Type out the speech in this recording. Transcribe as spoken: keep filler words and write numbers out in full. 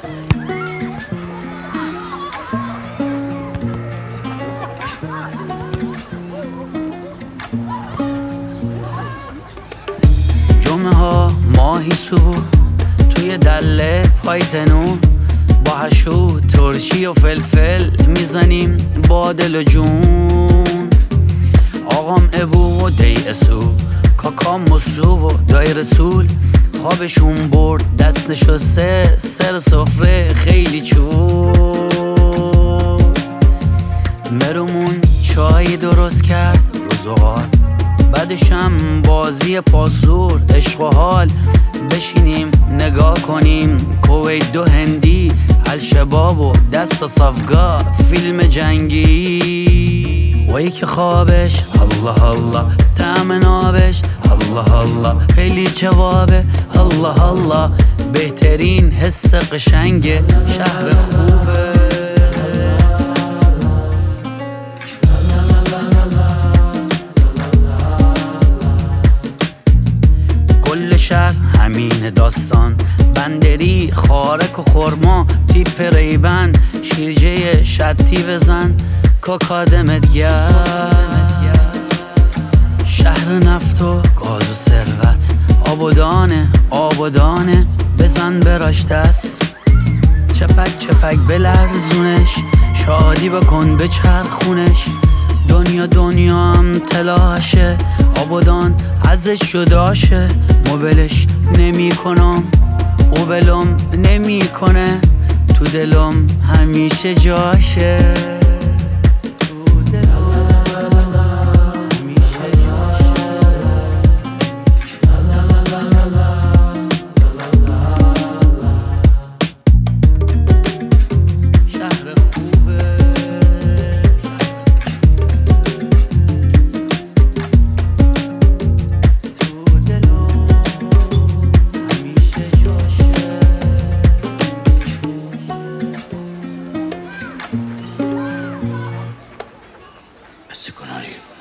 جمعه ها ماهی سو توی دله پایتنون با هشو ترشی و فلفل میزنیم با دل و جون. آقام ابو و دی اسو کاکام مسو و دای رسول خوابشون برد دست نشسته سر سفره خیلی چون. مرمون چای درست کرد روزوار بعدشم بازی پاسور عشق و حال بشینیم نگاه کنیم کویت دو هندی الشباب و دست صفگا فیلم جنگی. وی که خوابش الله الله طعم نابش الله الله خیلی جوابه الله الله بهترین حس قشنگ شهر خوبه. شهر همین داستان بندری خارک و خورما تیپ ریبن شیرجه شتی بزن کاکادمت گرد. شهر نفت و گاز و ثروت آبادانه آبادانه بزن براش دست چپک چپک بلرزونش شادی بکن بچرخونش. دنیا دنیا هم تلاشه آبادان ازش جداشه. موبلش نمی کنم اوولم نمی کنه تو دلم همیشه جاشه. Secundario.